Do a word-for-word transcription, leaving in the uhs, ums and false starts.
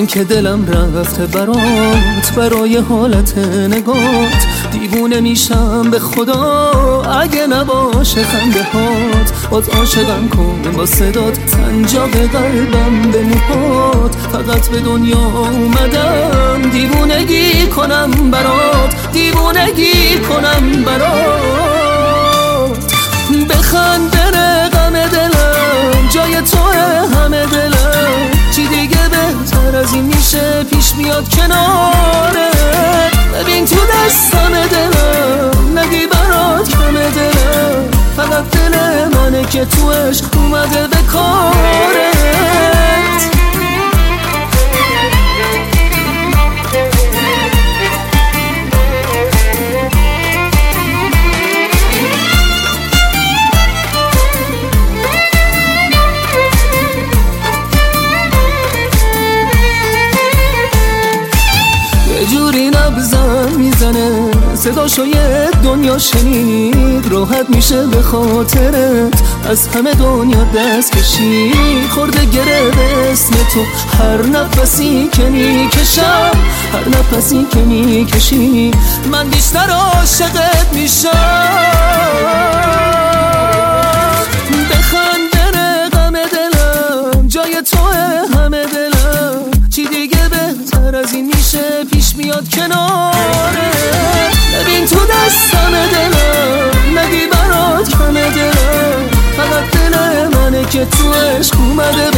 من که دلم رفته برات، برای حالت نگات دیوونه میشم به خدا اگه نباشه خنده هات. باز عاشقم کن با صدات، سنجاق قلبم به موهات. فقط به دنیا اومدم دیوونگی کنم برات، دیوونگی کنم برات. بخند بره غم دلم، جای توه همه دلم. چی دیگه بهتر از این میشه پیش میاد کنارت؟ ببین تو دستم دلم، نگی برات کم دلم. فقط دل منه که توش اومده به کارت. جوری نبضم میزنه، صداشو یه دنیا شنید. راحت میشه به خاطرت از همه دنیا دست کشید. خورده گره به اسم تو هر نفسی که میکشم، هر نفسی که میکشی من بیشتر عاشقت میشم. بخند بره غم دلم، جای توه همه دلم. چی دیگه بهتر از این میشه پیش میاد کنارت؟ ببین تو دستم دلم، نگی برات کم دلم. فقط دل منه که توش اومده